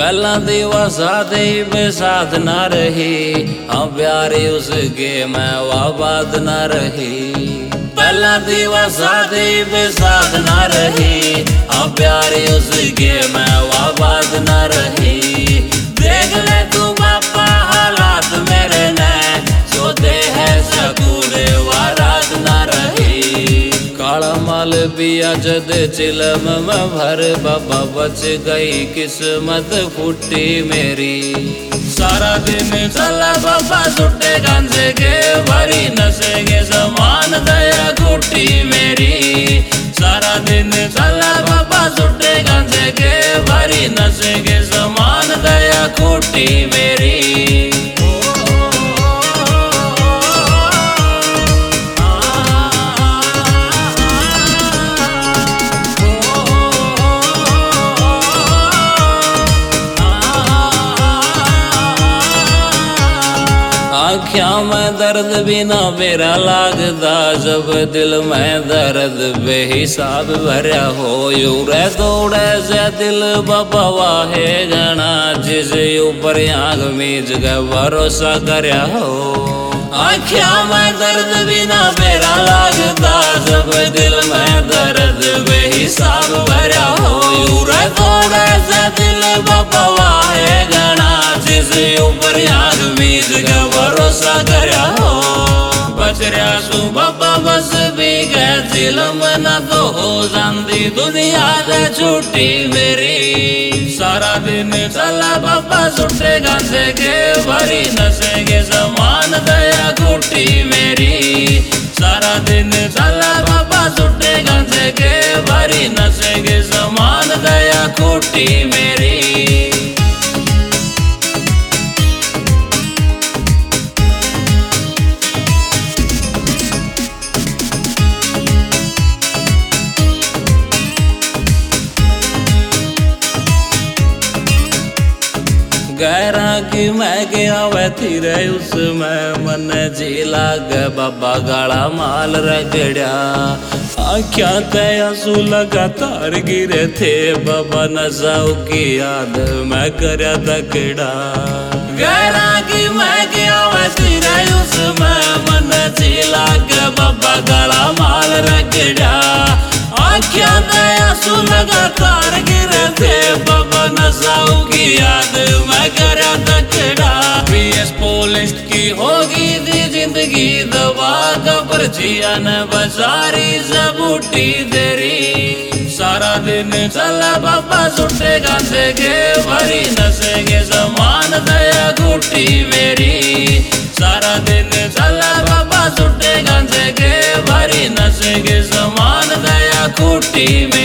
पहला दीवा सादे बेसाद ना रही, हाँ प्यारी उसके मैं वाबाद ना रही। पहला दीवा सादे बेसाद ना रही, हाँ प्यारी उसके मैं वाबाद ना रही। देख ले तू बापा हालात मेरे ने, जो दे है सकूरे वारात ना रही। काला माल पिया जद चिलम में भर, बाबा बच गई किस्मत फूटी मेरी। सारा दिन चला बाबा सुट्टे गांजे के, भरी नशे के समान दया घुटी मेरी। सारा दिन चला बाबा सुट्टे गांजे के, भरी नशे के समान दया घुटी मेरी। आँखिया में दर्द बिना मेरा लागदा, जब दिल में दर्द बेहिसाब भरा हो। यूरे दौड़े से दिल बपवा है गना, जिसे ऊपर आँख मीच के भरोसा करया हो। आँखिया में दर्द बिना मेरा लागदा, जब दिल में दर्द बेहिसाब भरा हो। यूरे दौड़े से दिल बपवा है गना, जिसे ऊपर आँख मीच के भरोसा करया हो। बचरिया सु बाबा बस भी गए दिलम ना, तो हो जाती दुनिया से छुट्टी मेरी। सारा दिन चला बाबा सुट्टे गांजे के, भरी नशे के समान दया घुटी मेरी। सारा दिन चला बाबा सुट्टे गांजे के, भरी नशे के समान दया घुटी मेरी। गैरा की मैं गया वह थीरे उसमें, मन जी लाग बाबा गाला माल रगड़ा। आँखिया ते आंसू लगातार गिरे थे, बाबा नशाओं की याद मैं करया तकड़ा। गैरा की मैं गया वह थीरे उसमें, मन जी लाग बाबा गाला माल रगड़ा। आँखिया ते आंसू लगातार गिरे थे, बाबा नशाओं की याद मैं करया तकड़ा। PS पुलिस की होगी थी जिंदगी दवा, कब्र जिया न बजारी सबूटी तेरी। सारा दिन चला बाबा सुट्टे गांजे के, भरी नशे के समान दया घुटी मेरी। सारा दिन चला बाबा सुट्टे गांजे के, भरी नशे के समान दया घुटी मेरी।